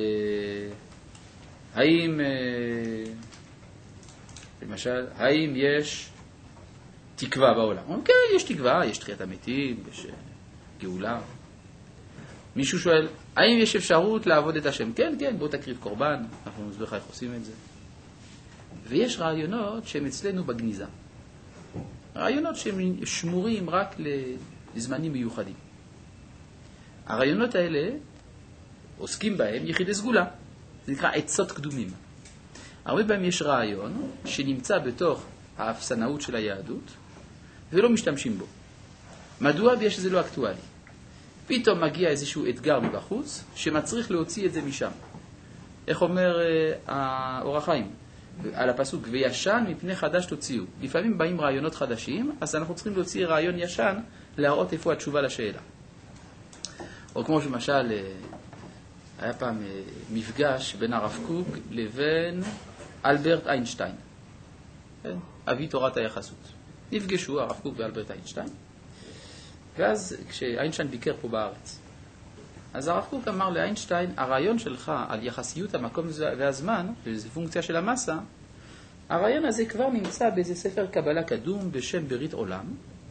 האם אה, למשל, האם יש תקווה בעולם? אומרים, כן, יש תקווה, יש תחיית המתים, יש גאולה. מישהו שואל, האם יש אפשרות לעבוד את השם? כן, כן, בוא תקריב קורבן, אנחנו נסביר לך איך עושים את זה. ויש רעיונות שהם אצלנו בגניזה. רעיונות שהם שמורים רק לזמנים מיוחדים. הרעיונות האלה עוסקים בהם יחידי סגולה. זה נקרא עצות קדומים. הרבה פעמים יש רעיון שנמצא בתוך האפסנאות של היהדות ולא משתמשים בו. מדוע? בגלל שזה לא אקטואלי. פתאום מגיע איזשהו אתגר מבחוץ שמצריך להוציא את זה משם. איך אומר האור החיים? על הפסוק, וישן מפני חדש תוציאו. לפעמים באים רעיונות חדשים, אז אנחנו צריכים להוציא רעיון ישן, להראות איפה התשובה לשאלה. או כמו שמשל, היה פעם מפגש בין הרב קוק לבין אלברט איינשטיין. כן? אבי תורת היחסות. נפגשו הרב קוק ואלברט איינשטיין. ואז כשאיינשטיין ביקר פה בארץ, אז הרב קוק אמר לאיינשטיין, הרעיון שלך על יחסיות המקום והזמן, וזו פונקציה של המסה, הרעיון הזה כבר נמצא באיזה ספר קבלה קדום בשם ברית עולם,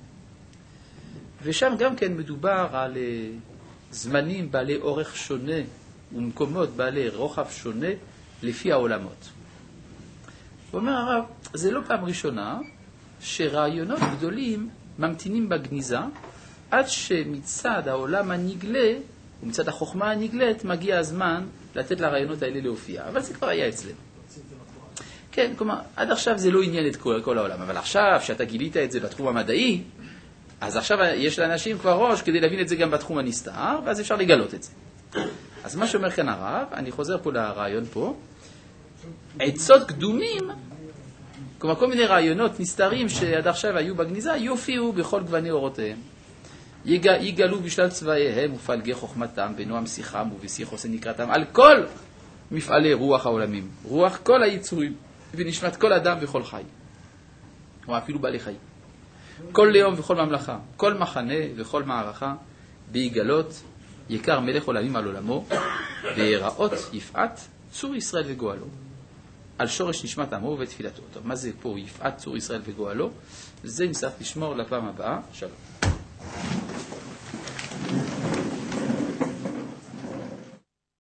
ושם גם כן מדובר על זמנים בעלי אורך שונה ומקומות בעלי רוחב שונה לפי העולמות. הוא אומר הרב, זה לא פעם ראשונה שרעיונות גדולים ממתינים בגניזה, עד שמצד העולם הנגלה, ומצד החוכמה הנגלית, מגיע הזמן לתת לרעיונות האלה להופיע. אבל זה כבר היה אצלנו. כן, כלומר, עד עכשיו זה לא עניין את כל, כל העולם, אבל עכשיו, שאתה גילית את זה בתחום המדעי, אז עכשיו יש לאנשים כבר ראש כדי להבין את זה גם בתחום הנסתר, ואז אפשר לגלות את זה. אז מה שאומר כאן הרב, אני חוזר פה לרעיון פה, עצות קדומים, כלומר כל מיני רעיונות נסתרים שעד עכשיו היו בגניזה, יופיעו בכל גווני אורותיהם. יגלו בשלל צבאיהם ופלגי חוכמתם, בנועם שיחם ובשיא חוסן נקראתם, על כל מפעלי רוח העולמים, רוח כל היצורים, ונשמת כל אדם וכל חי, או אפילו בעלי חיים. כל לאום וכל ממלכה, כל מחנה וכל מערכה, ביגלות יקר מלך עולמים על עולמו, ויראות יפעת צור ישראל וגואלו, על שורש נשמת עמו ותפילתו. טוב, מה זה פה יפעת צור ישראל וגואלו? זה נצטרך לשמור לפעם הבאה. שלום.